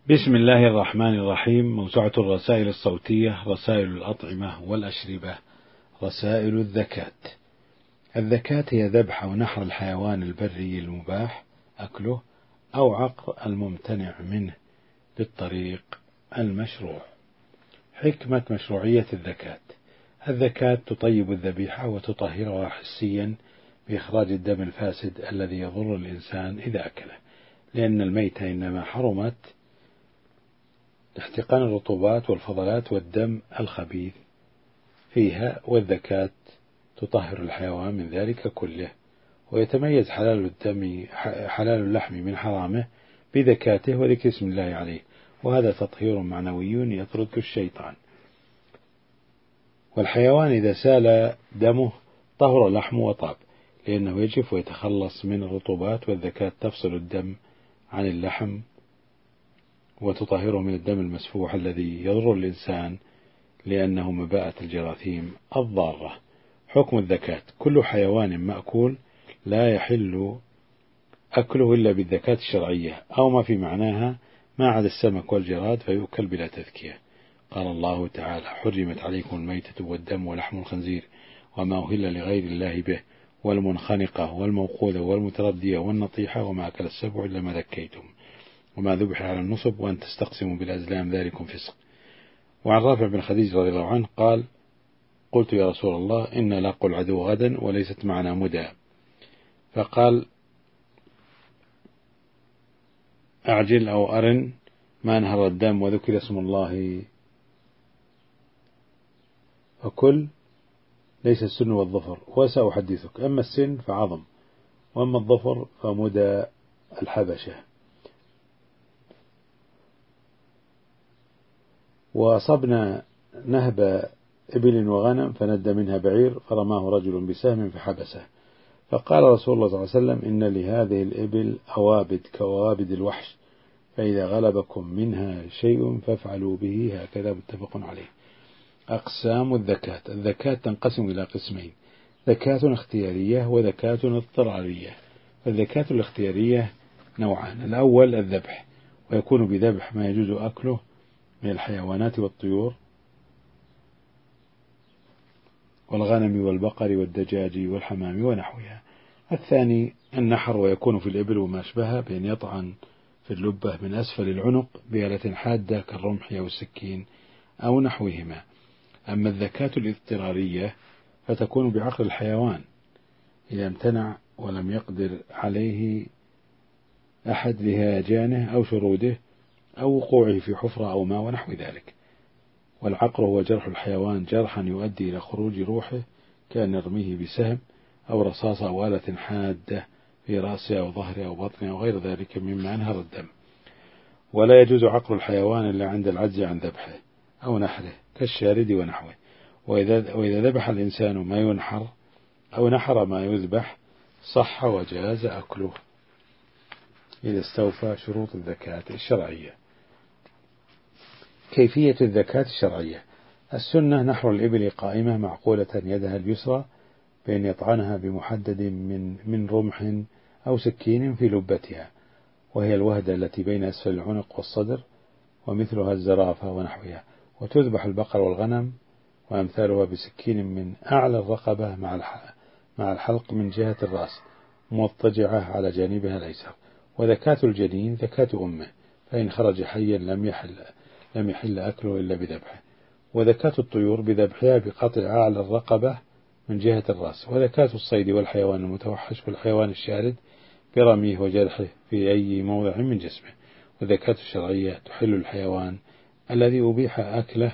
بسم الله الرحمن الرحيم. موسوعة الرسائل الصوتية، رسائل الأطعمة والأشربة، رسائل الذكاة. الذكاة هي ذبح أو نحر الحيوان البري المباح أكله أو عقر الممتنع منه بالطريق المشروع. حكمة مشروعية الذكاة: الذكاة تطيب الذبيحة وتطهرها حسيا بإخراج الدم الفاسد الذي يضر الإنسان إذا أكله، لأن الميتة إنما حرمت لاحتقان الرطوبات والفضلات والدم الخبيث فيها، والذكاة تطهر الحيوان من ذلك كله. ويتميز حلال اللحم من حرامه بذكاته وذكر اسم الله عليه، وهذا تطهير معنوي يطرد الشيطان. والحيوان إذا سال دمه طهر لحمه وطاب، لأنه يجف ويتخلص من الرطوبات، والذكاة تفصل الدم عن اللحم وتطهره من الدم المسفوح الذي يضر الإنسان لأنه مباءة الجراثيم الضارة. حكم الذكاة: كل حيوان مأكول لا يحل أكله إلا بالذكاة الشرعية أو ما في معناها، ما عدا السمك والجراد فيؤكل بلا تذكية. قال الله تعالى: حرمت عليكم الميتة والدم ولحم الخنزير وما أهل لغير الله به والمنخنقة والموقوذة والمتردية والنطيحة وما أكل السبع إلا ما ذكيتم وما ذبح على النصب وأن تستقسموا بالأزلام ذلكم فسق. وعن رافع بن خديج رضي الله عنه قال: قلت يا رسول الله إن لاقوا العدو غدا وليست معنا مدى، فقال: أعجل أو أرن ما انهر الدم وذكر اسم الله فكل، ليس السن والظفر، وسأحدثك. أما السن فعظم، وأما الظفر فمدى الحبشة. وأصبنا نهب إبل وغنم فند منها بعير فرماه رجل بسهم فحبسه، فقال رسول الله صلى الله عليه وسلم: إن لهذه الإبل أوابد كوابد الوحش، فإذا غلبكم منها شيء فافعلوا به هكذا. متفق عليه. أقسام الذكاة: الذكاة تنقسم إلى قسمين: ذكاة اختيارية وذكاة اضطرارية. فالذكاة الاختيارية نوعان: الأول الذبح، ويكون بذبح ما يجوز أكله من الحيوانات والطيور والغنم والبقر والدجاج والحمام ونحوها. الثاني النحر، ويكون في الإبل وما أشبهها، بأن يطعن في اللبة من أسفل العنق بآلة حادة كالرمح أو السكين أو نحوهما. أما الذكاة الاضطرارية فتكون بعقل الحيوان إذا امتنع ولم يقدر عليه أحد لهيجانه أو شروده أو وقوعه في حفرة أو ماء ونحو ذلك. والعقر هو جرح الحيوان جرحا يؤدي إلى خروج روحه، كأن يرميه بسهم أو رصاصة أو آلة حادة في رأسه أو ظهره أو بطنه أو غير ذلك مما أنهر الدم. ولا يجوز عقر الحيوان إلا عند العجز عن ذبحه أو نحره كالشارد ونحوه. وإذا ذبح الإنسان ما ينحر أو نحر ما يذبح صح وجاز أكله إذا استوفى شروط الذكاة الشرعية. كيفية الذكاة الشرعية: السنة نحر الإبل قائمة معقولة يدها اليسرى، بأن يطعنها بمحدد من رمح أو سكين في لبتها، وهي الوهدة التي بين أسفل العنق والصدر، ومثلها الزرافة ونحوها. وتذبح البقر والغنم وأمثالها بسكين من أعلى الرقبة مع الحلق من جهة الرأس، مضطجعة على جانبها الأيسر. وذكاة الجنين ذكاة أمه، فإن خرج حيا لم يحل أكله إلا بذبحه. وذكاة الطيور بذبحها بقطع أعلى الرقبة من جهة الرأس. وذكاة الصيد والحيوان المتوحش والحيوان الشارد برميه وجرحه في أي موضع من جسمه. وذكاة الشرعية تحل الحيوان الذي أبيح أكله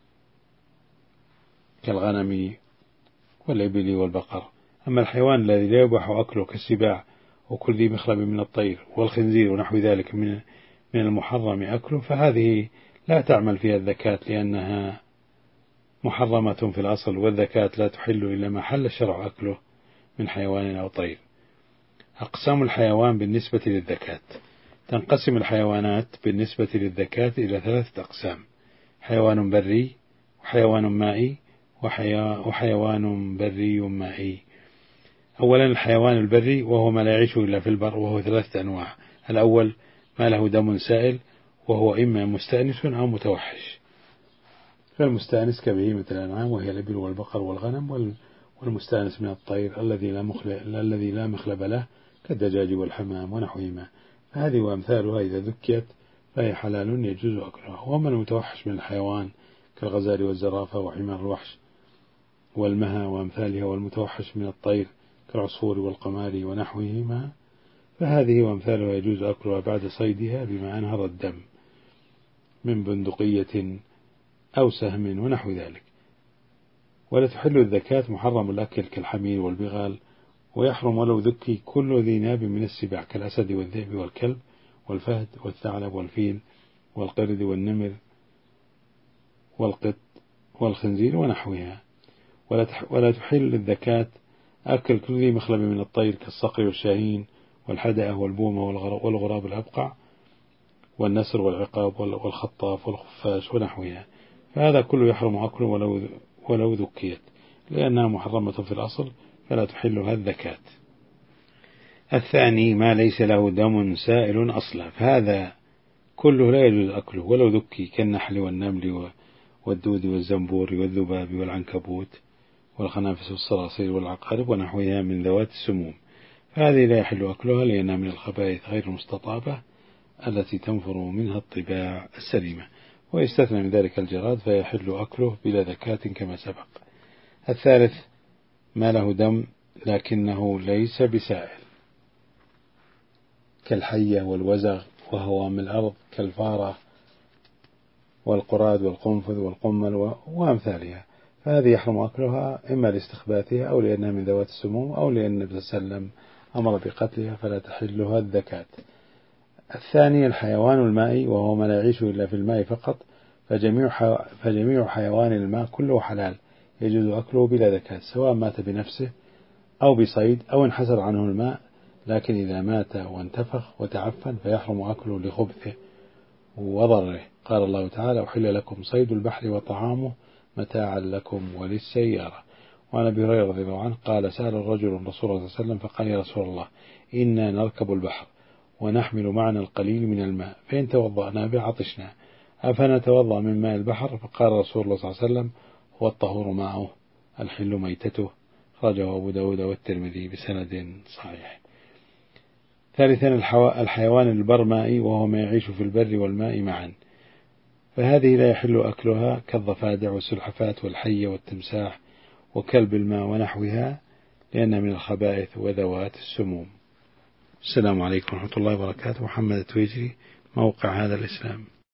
كالغنم والإبل والبقر. أما الحيوان الذي لا يباح أكله كالسباع وكل ذي مخلب من الطير والخنزير ونحو ذلك من المحرم أكله، فهذه لا تعمل فيها الذكاة لأنها محرمة في الأصل، والذكاة لا تحل إلا ما حل الشرع أكله من حيوان أو طير. أقسام الحيوان بالنسبة للذكاة: تنقسم الحيوانات بالنسبة للذكاة إلى 3 أقسام: حيوان بري وحيوان مائي وحيوان بري مائي. أولا الحيوان البري، وهو ما لا يعيش إلا في البر، وهو 3 أنواع: الأول ما له دم سائل، وهو إما مستأنس أو متوحش. فالمستأنس كبهيمة الأنعام وهي الإبل والبقر والغنم، والمستأنس من الطير الذي لا مخلب له كالدجاج والحمام ونحوهما، فهذه وأمثالها إذا ذكيت فهي حلال يجوز أكلها. وأما المتوحش من الحيوان كالغزال والزرافة وحمار الوحش والمها وأمثالها، والمتوحش من الطير كالعصفور والقمار ونحوهما، فهذه وأمثالها يجوز أكلها بعد صيدها بما أنهر الدم من بندقية أو سهم ونحو ذلك. ولا تحل الذكاة محرم الأكل كالحمير والبغال، ويحرم ولو ذكي كل ذي ناب من السباع كالأسد والذئب والكلب والفهد والثعلب والفيل والقرد والنمر والقط والخنزير ونحوها. ولا تحل الذكاة أكل كل ذي مخلب من الطير كالصقر والشاهين والحدأة والبومة والغراب الأبقع والنسر والعقاب والخطاف والخفاش ونحوها، فهذا كله يحرم أكله ولو ذكيت، لأنها محرمة في الأصل فلا تحلها الذكاة. الثاني ما ليس له دم سائل أصلا، فهذا كله لا يجوز أكله ولو ذكي كالنحل والنمل والدود والزنبور والذباب والعنكبوت والخنافس والصراصير والعقارب ونحوها من ذوات السموم، فهذه لا يحل أكلها لأنها من الخبائث غير المستطابة التي تنفر منها الطباع السليمة. ويستثنى من ذلك الجراد فيحل أكله بلا ذكاة كما سبق. الثالث ما له دم لكنه ليس بسائل كالحية والوزغ وهوام الأرض كالفارة والقراد والقنفذ والقمل وأمثالها، فهذه يحرم أكلها إما لاستخباثها أو لأنها من ذوات السموم أو لأن النبي صلى الله عليه وسلم أمر بقتلها فلا تحلها الذكاة. الثاني الحيوان المائي وهو ما لا يعيش إلا في الماء فقط، فجميع حيوان الماء كله حلال يجوز أكله بلا ذكاة، سواء مات بنفسه أو بصيد أو انحسر عنه الماء، لكن إذا مات وانتفخ وتعفن فيحرم أكله لخبثه وضره. قال الله تعالى أحل لكم صيد البحر وطعامه متاعا لكم وللسيارة. وعن أبي هريرة رضي الله عنه قال سأل الرجل رسول الله صلى الله عليه وسلم فقال يا رسول الله إنا نركب البحر ونحمل معنا القليل من الماء، فإن توضأنا به عطشنا أفنتوضأ من ماء البحر؟ فقال رسول الله صلى الله عليه وسلم هو الطهور معه الحل ميتته، خرجه أبو داود والترمذي بسند صحيح. ثالثا الحيوان البرمائي وهو ما يعيش في البر والماء معا، فهذه لا يحل أكلها كالضفادع والسلحفاة والحية والتمساح وكلب الماء ونحوها، لأنها من الخبائث وذوات السموم. السلام عليكم ورحمة الله وبركاته. محمد التويجري، موقع هذا الإسلام.